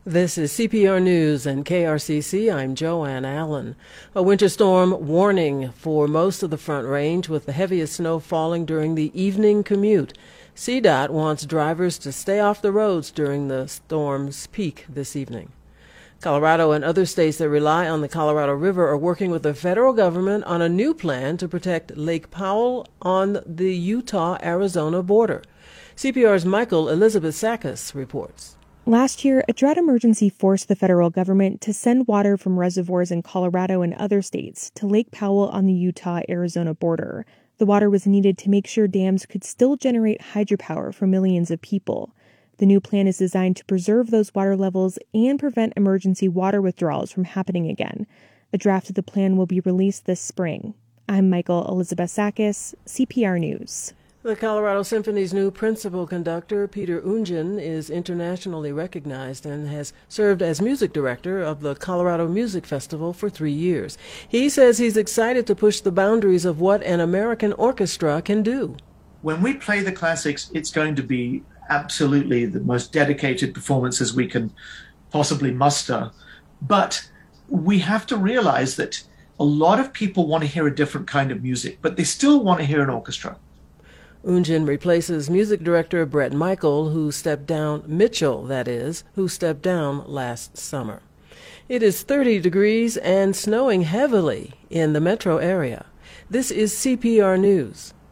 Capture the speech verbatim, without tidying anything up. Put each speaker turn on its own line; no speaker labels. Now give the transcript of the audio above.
This is C P R News and K R C C. I'm Joanne Allen. A winter storm warning for most of the Front Range, with the heaviest snow falling during the evening commute. C DOT wants drivers to stay off the roads during the storm's peak this evening. Colorado and other states that rely on the Colorado River are working with the federal government on a new plan to protect Lake Powell on the Utah-Arizona border. C P R's Michael Elizabeth Sakis reports.
Last year, a drought emergency forced the federal government to send water from reservoirs in Colorado and other states to Lake Powell on the Utah-Arizona border. The water was needed to make sure dams could still generate hydropower for millions of people. The new plan is designed to preserve those water levels and prevent emergency water withdrawals from happening again. A draft of the plan will be released this spring. I'm Michael Elizabeth Sakis, C P R News.
The Colorado Symphony's new principal conductor, Peter Oundjian, is internationally recognized and has served as music director of the Colorado Music Festival for three years. He says he's excited to push the boundaries of what an American orchestra can do.
When we play the classics, it's going to be absolutely the most dedicated performances we can possibly muster. But we have to realize that a lot of people want to hear a different kind of music, but they still want to hear an orchestra.
Oundjian replaces music director Bret Michael, who stepped down, Mitchell, that is, who stepped down last summer. It is thirty degrees and snowing heavily in the metro area. This is C P R News.